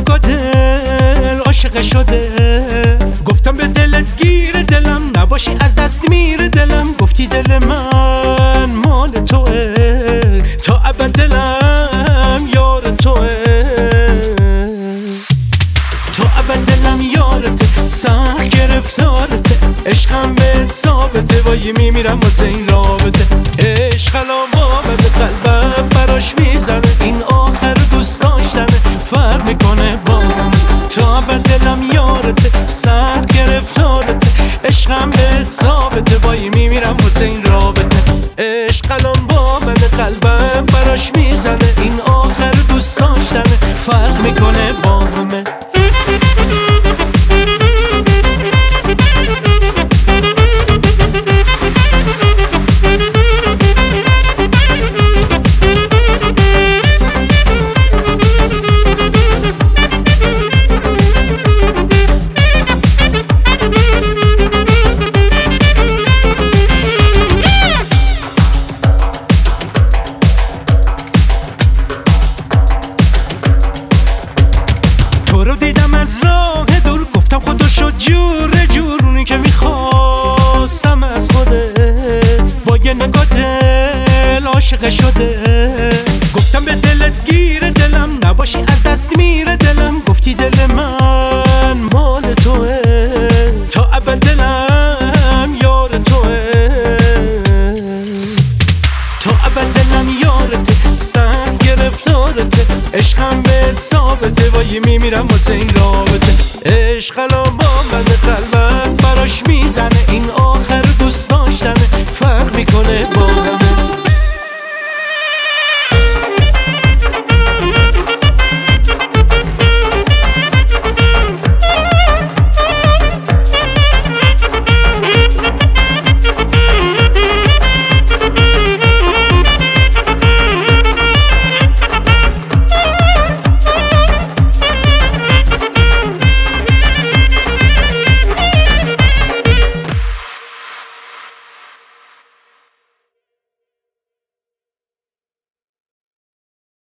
نگاه دل عاشق شده. گفتم به دلت گیر دلم، نباشی از دست میره دلم. گفتی دل من مال توه، تا ابد دلم یار توه. تا ابد دلم یارته، سخت گرفتارته. عشقم بهت ثابته، وای میمیرم واسه این رابطه. عشق علامه به قلبم براش میزنه، این آخر دوست داشتنه فرق میکنه با من. تا ابد دلم یارته، سخت گرفتارته. عشقم بهت ثابته، وای میمیرم واسه این رابطه. عشق علامه به قلبم براش میزنه، این آخر دوست داشتنه فرق میکنه با همه. از راه دور گفتم خدا شد جور جورونی که میخواستم از خودت. با یه نگاه دل عاشق شده. گفتم به دلت گیر دلم، نباشی از دست میره دلم. گفتی دل من مال توه، تا ابد دلم یار توه. تا ابد دلم یارته، سخت گرفتارته. عشقم بهت ثابته، وای میمیرم واسه این رابطه. عشق علامه به قلبم براش میزنه، این آخر دوست داشتنه فرق میکنه با هم.